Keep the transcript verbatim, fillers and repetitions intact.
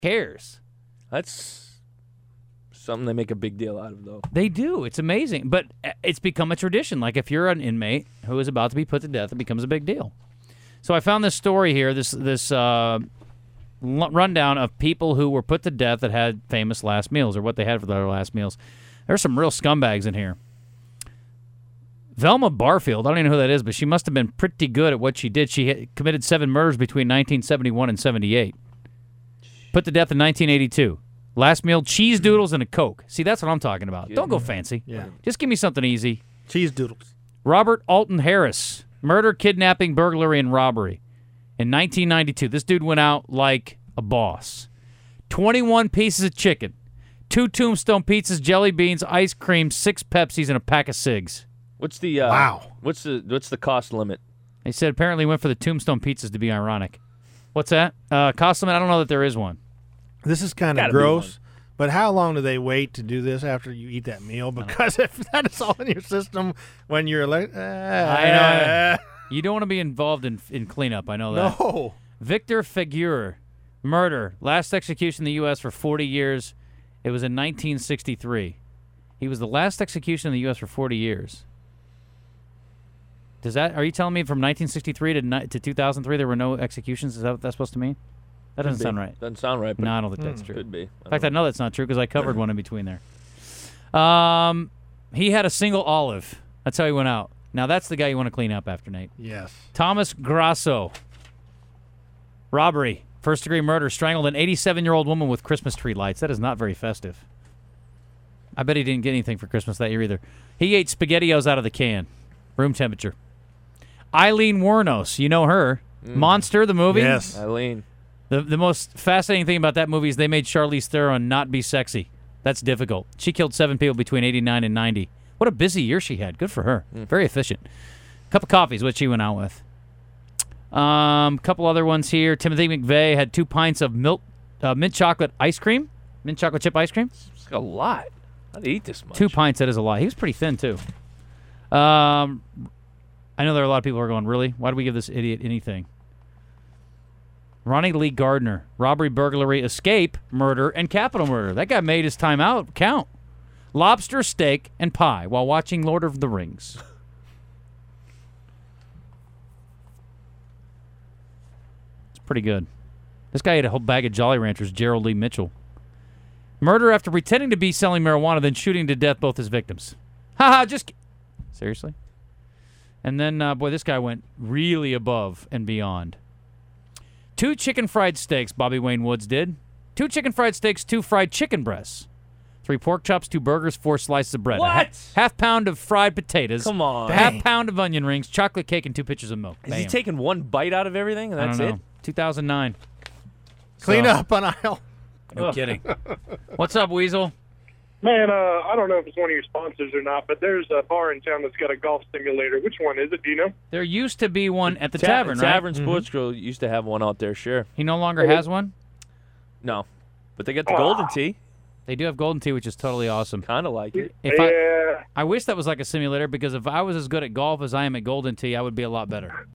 cares? That's something they make a big deal out of, though. They do. It's amazing. But it's become a tradition. Like if you're an inmate who is about to be put to death, it becomes a big deal. So I found this story here, this this uh, rundown of people who were put to death that had famous last meals or what they had for their last meals. There's some real scumbags in here. Velma Barfield, I don't even know who that is, but she must have been pretty good at what she did. She had committed seven murders between nineteen seventy-one and seventy-eight. Put to death in nineteen eighty-two. Last meal, cheese doodles and a Coke. See, that's what I'm talking about. Don't go fancy. Yeah. Just give me something easy. Cheese doodles. Robert Alton Harris. Murder, kidnapping, burglary, and robbery. In nineteen ninety-two, this dude went out like a boss. twenty-one pieces of chicken, two Tombstone pizzas, jelly beans, ice cream, six Pepsis, and a pack of cigs. What's the uh, Wow. What's the what's the cost limit? They said apparently went for the Tombstone pizzas to be ironic. What's that? Uh, cost limit? I don't know that there is one. This is kind of Gotta be gross, but how long do they wait to do this after you eat that meal? Because if that is all in your system when you're like, uh, I know. You don't want to be involved in in cleanup. I know that. No. Victor Figueroa, murder, last execution in the U S for forty years. It was in nineteen sixty-three. He was the last execution in the U S for forty years. Does that? Are you telling me from nineteen sixty-three to ni- to two thousand three there were no executions? Is that what that's supposed to mean? That doesn't Could be. sound right. Doesn't sound right, but No, I don't think that's Mm. true. could be. In fact, I know that's not true because I covered one in between there. Um, he had a single olive. That's how he went out. Now that's the guy you want to clean up after, Nate. Yes. Thomas Grasso. Robbery, first degree murder, strangled an eighty-seven-year-old woman with Christmas tree lights. That is not very festive. I bet he didn't get anything for Christmas that year either. He ate SpaghettiOs out of the can, room temperature. Eileen Wuornos, you know her. Mm. Monster, the movie. Yes. Eileen. The the most fascinating thing about that movie is they made Charlize Theron not be sexy. That's difficult. She killed seven people between eighty-nine and ninety. What a busy year she had. Good for her. Mm. Very efficient. Cup of coffee is what she went out with. Um, couple other ones here. Timothy McVeigh had two pints of milk, uh, mint chocolate ice cream, mint chocolate chip ice cream. It's like a lot. How'd they eat this much? Two pints. That is a lot. He was pretty thin too. Um, I know there are a lot of people who are going, really? Why do we give this idiot anything? Ronnie Lee Gardner, robbery, burglary, escape, murder, and capital murder. That guy made his time out count. Lobster, steak, and pie while watching Lord of the Rings. It's pretty good. This guy ate a whole bag of Jolly Ranchers, Gerald Lee Mitchell. Murder after pretending to be selling marijuana, then shooting to death both his victims. Haha, just... ki- Seriously? And then, uh, boy, this guy went really above and beyond. Two chicken fried steaks, Bobby Wayne Woods did. Two chicken fried steaks, two fried chicken breasts. Three pork chops, two burgers, four slices of bread. A ha- What? half pound of fried potatoes. Come on. A half Dang. pound of onion rings, chocolate cake, and two pitchers of milk. Is he Bam. taking one bite out of everything and I that's don't know. it? two thousand nine. Clean So- up on aisle. No kidding. What's up, Weasel? Man, uh, I don't know if it's one of your sponsors or not, but there's a bar in town that's got a golf simulator. Which one is it? Do you know? There used to be one at the Ta- tavern, right? Tavern Sports Grill used to have one out there, sure. He no longer has one? No. But they got the golden tea. They do have golden tea, which is totally awesome. Kind of like it. If I, yeah. I wish that was like a simulator because if I was as good at golf as I am at golden tea, I would be a lot better.